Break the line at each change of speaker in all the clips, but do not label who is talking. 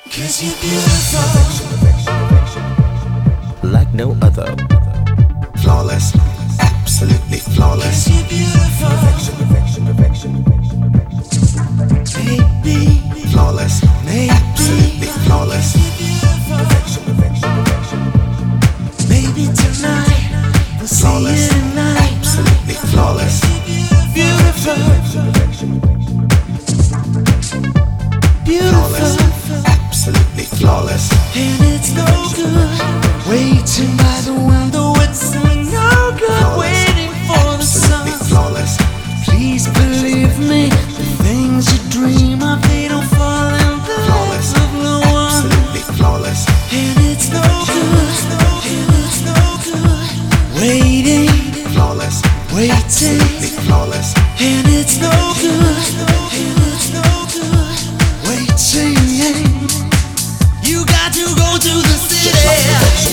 'Cause you're beautiful,
like no other.
Flawless, absolutely flawless.
'cause you're beautiful, baby,
Flawless, absolutely flawless.
Maybe tonight we'll see
Flawless,
you tonight.
absolutely flawless.
Beautiful,
Flawless,
beautiful,
absolutely flawless.
and it's no good waiting by the window. It's no good waiting for the sun.
Absolutely flawless.
Please believe me, the things you dream of, they don't fall in the
Flawless,
laps of no one.
absolutely flawless.
And it's no good, and it's no good waiting,
Flawless,
waiting,
absolutely flawless.
and it's no good, and it's no good waiting. You got to go to the city.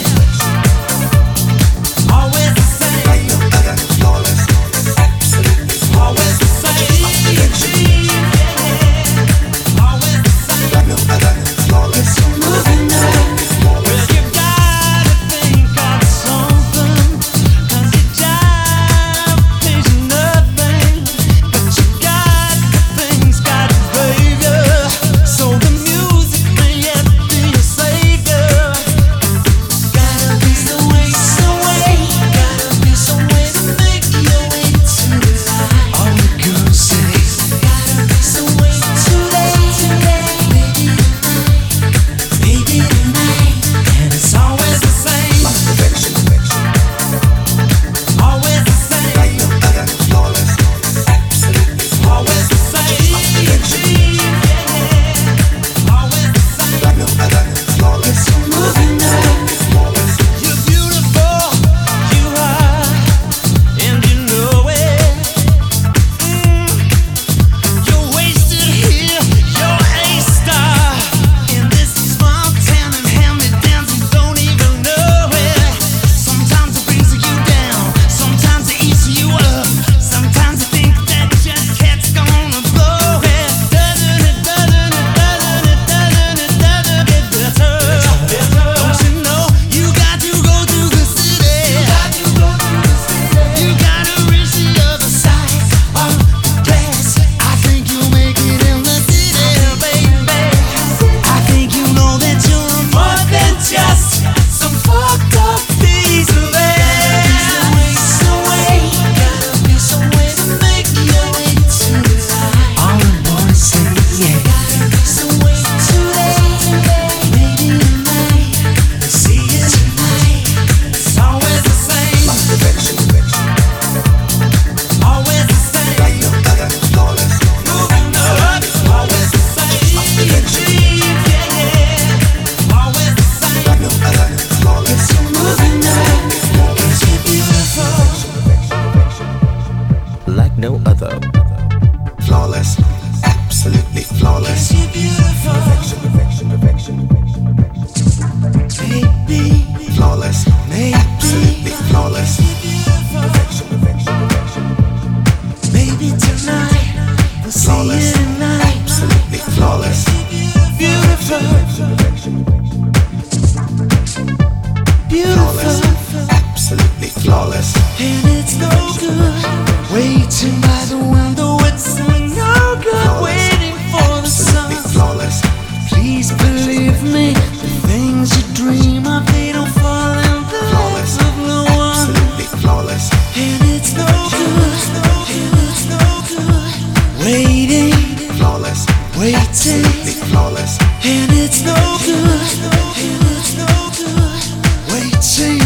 Always the same,
Like no other, flawless, absolutely
always the same. Always the same.
like no other, flawless.
Moving on. Well, you gotta think of something, 'cause your job pays you nothing, but you got the things, got it, baby. So the music may yet be your savior. Gotta be some way, gotta be some way to make your way to the light. All the girls say, gotta be some way today, maybe tonight, and it's always the same,
Perfection,
always the same,
like no other, flawless, absolutely
always the same, always the same.
like no other, flawless,
Moving on,
flawless.
you're beautiful, you are, and you know it. You're wasted here, you're a star in this small town, and hand-me-downs, you don't even know it. Sometimes it brings you down, sometimes it eats you up, sometimes you think that your cat's gonna blow it. Doesn't it get better? Don't you know you got to go to the city? You gotta reach the other side of the glass. I think you'll make it in the city, baby. I think you know that you're more than just some fucked up piece of ass. Gotta be some way to make your way to the light. All the boys say yeah. Gotta be some way today, maybe tonight. We'll see you tonight. It's always the same,
Perfection,
always the same.
like no other, flawless.
Moving up, always the same. Always the same.
Like no other, flawless.
Moving up, 'cause you're beautiful,
Like no other.
Flawless, absolutely flawless.
'cause you're beautiful, baby,
Flawless, absolutely flawless.
maybe tonight we'll see
Flawless,
you tonight.
absolutely flawless.
Beautiful,
Flawless,
beautiful.
absolutely flawless.
And it's no good waiting by the window. It's no good waiting for the sun.
Absolutely flawless.
Please believe me, the things you dream of, they don't fall in the laps of no one.
Absolutely flawless.
And it's no good, and it's no good waiting,
Flawless,
waiting,
absolutely flawless.
and it's no good, and it's no good waiting.